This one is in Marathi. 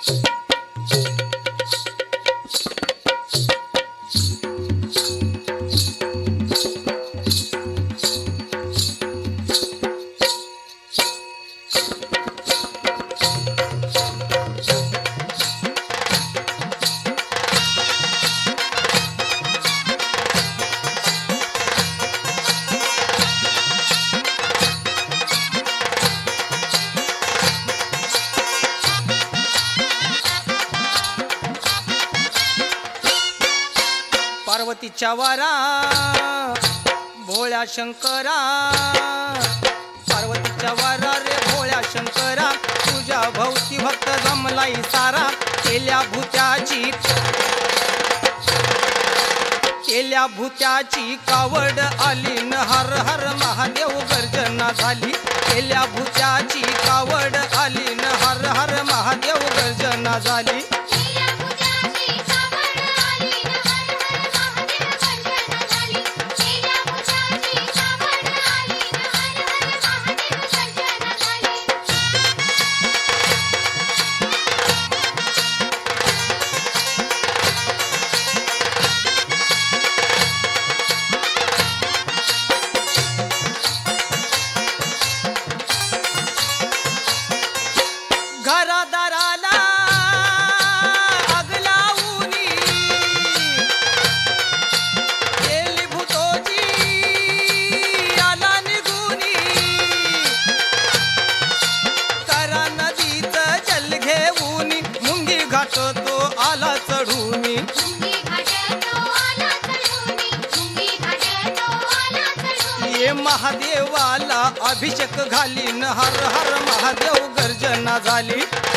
पार्वतीच्या वारा भोळ्या शंकरा, पार्वतीच्या वारा रे भोळ्या शंकरा, तुझ्या भोवती भक्त जमलाई सारा, केल्या भूत्याची कावड आली न हर हर महादेव गर्जना झाली, केल्या भूत्याची कावड आली न हर हर महादेव गर्जना झाली. घरादाराला आग लावूनी गेली भूतोजी आला निघूनी, करा नदीचं जल घेऊनी, मुंगी घाट तो आला चढूनी. ये महादेवाला अभिषेक घालीन हर हर महादेव गर्जना झाली.